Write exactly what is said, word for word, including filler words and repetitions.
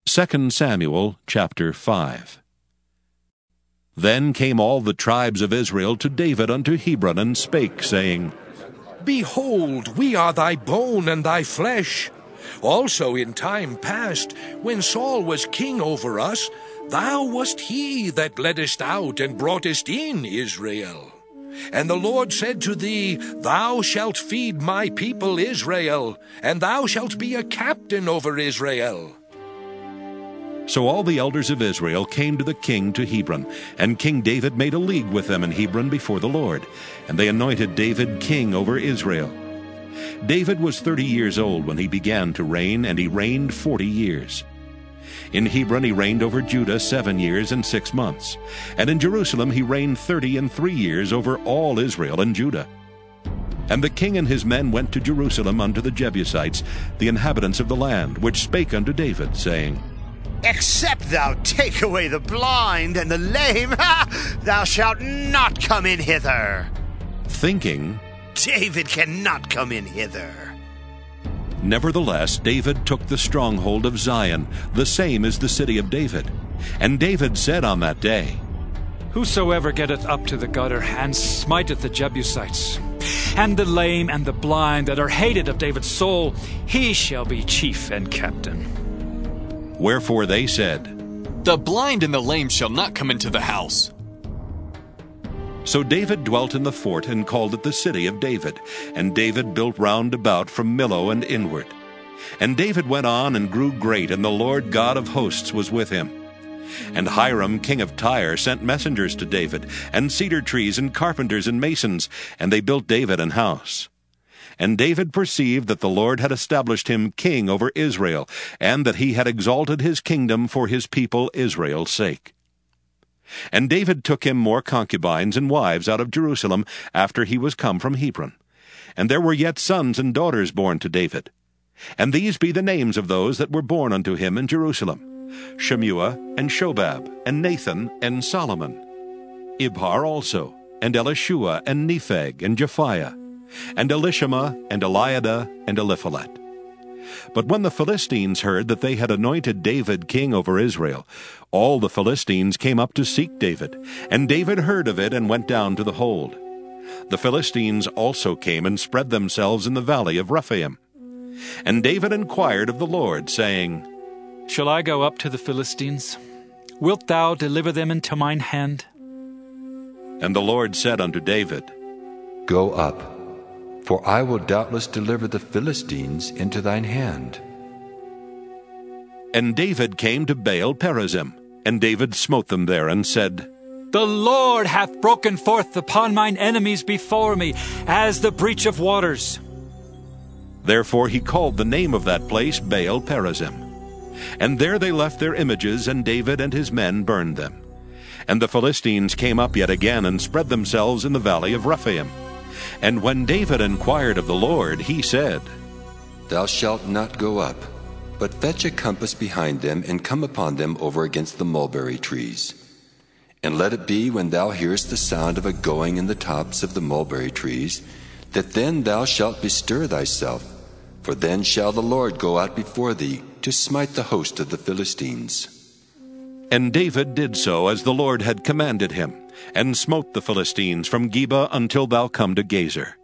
Second Samuel chapter five. Then came all the tribes of Israel to David unto Hebron, and spake, saying, Behold, we are thy bone and thy flesh. Also in time past, when Saul was king over us, thou wast he that leddest out and broughtest in Israel. And the Lord said to thee, Thou shalt feed my people Israel, and thou shalt be a captain over Israel. So all the elders of Israel came to the king to Hebron, and King David made a league with them in Hebron before the Lord, and they anointed David king over Israel. David was thirty years old when he began to reign, and he reigned forty years. In Hebron he reigned over Judah seven years and six months, and in Jerusalem he reigned thirty and three years over all Israel and Judah. And the king and his men went to Jerusalem unto the Jebusites, the inhabitants of the land, which spake unto David, saying, Except thou take away the blind and the lame, thou shalt not come in hither. Thinking, David cannot come in hither. Nevertheless, David took the stronghold of Zion, the same is the city of David. And David said on that day, Whosoever getteth up to the gutter, and smiteth the Jebusites, and the lame and the blind that are hated of David's soul, he shall be chief and captain. Wherefore they said, The blind and the lame shall not come into the house. So David dwelt in the fort, and called it the city of David. And David built round about from Millo and inward. And David went on and grew great, and the Lord God of hosts was with him. And Hiram king of Tyre sent messengers to David, and cedar trees, and carpenters, and masons, and they built David an house. And David perceived that the Lord had established him king over Israel, and that he had exalted his kingdom for his people Israel's sake. And David took him more concubines and wives out of Jerusalem after he was come from Hebron. And there were yet sons and daughters born to David. And these be the names of those that were born unto him in Jerusalem: Shemua, and Shobab, and Nathan, and Solomon. Ibhar also, and Elishua, and Nepheg, and Japhiah, and Elishama, and Eliada, and Eliphalet. But when the Philistines heard that they had anointed David king over Israel, all the Philistines came up to seek David, and David heard of it and went down to the hold. The Philistines also came and spread themselves in the valley of Rephaim. And David inquired of the Lord, saying, Shall I go up to the Philistines? Wilt thou deliver them into mine hand? And the Lord said unto David, Go up, for I will doubtless deliver the Philistines into thine hand. And David came to Baal Perazim, and David smote them there, and said, The Lord hath broken forth upon mine enemies before me, as the breach of waters. Therefore he called the name of that place Baal Perazim. And there they left their images, and David and his men burned them. And the Philistines came up yet again, and spread themselves in the valley of Rephaim. And when David inquired of the Lord, he said, Thou shalt not go up, but fetch a compass behind them, and come upon them over against the mulberry trees. And let it be, when thou hearest the sound of a going in the tops of the mulberry trees, that then thou shalt bestir thyself, for then shall the Lord go out before thee to smite the host of the Philistines. And David did so as the Lord had commanded him, and smote the Philistines from Geba until thou come to Gezer.